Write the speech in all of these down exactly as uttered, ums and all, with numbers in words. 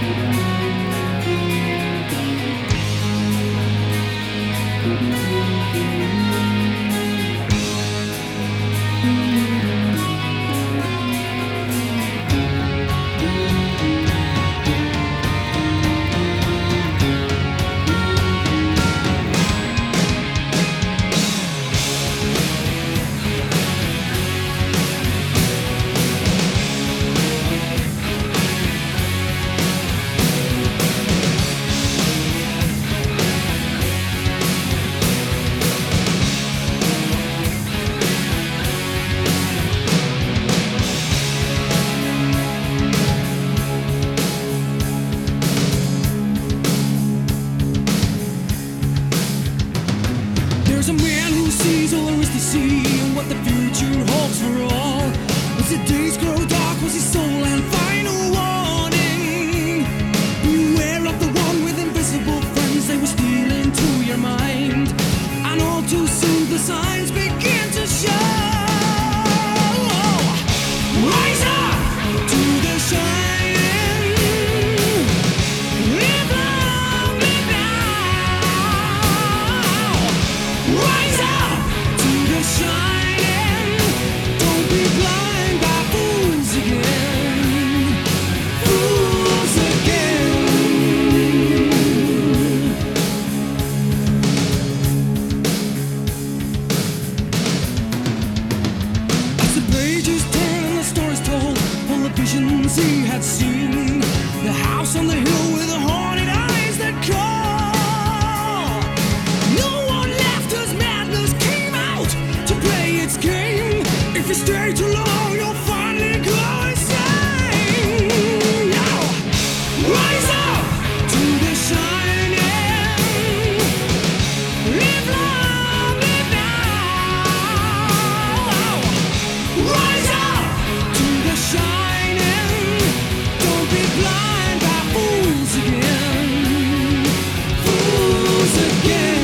There's a man who sees all there is to see, and what the future holds for all. As the days grow dark, was his soul and final warning. Beware of the one with invisible friends, they will steal into your mind. And all too soon the signs begin to show. Rise up to the shining. Live long, live now. Rise up to the shining. Don't be blind by fools again. Fools again. As the pages turn and the story's told, all the visions he had seen, the house on the hill with the haunted eyes that call. No one left as madness came out to play its game. If you stay too long, you'll finally go insane. Now, rise up to the shining. Live long, live now. Rise up to the shining. Don't be blind by fools again. Fools again.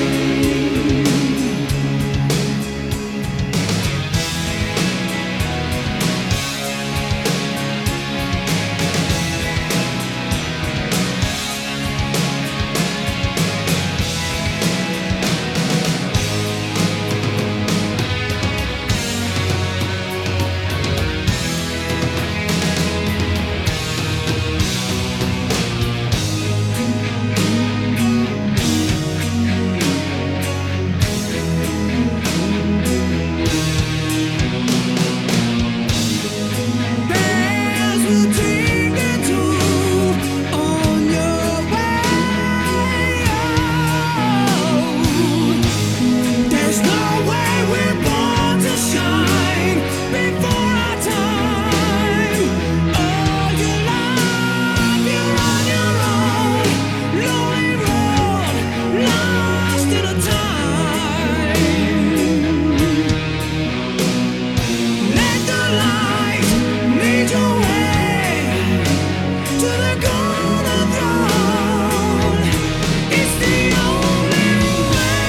Bells will tinkle too on your way. There's no way we're born to shine before our time. All your life you're on your own, lonely road, lost in a time. Let the light lead your way to the golden throne. It's the only way.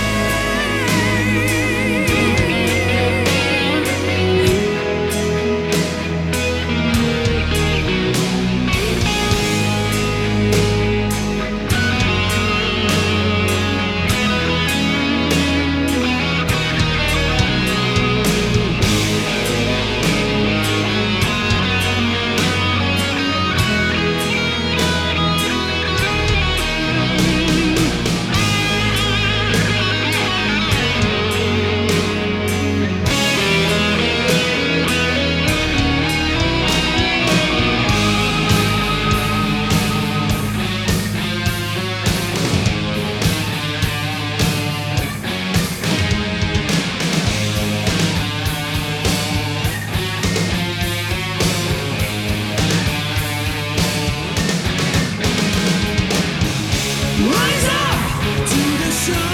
Rise up to the sun.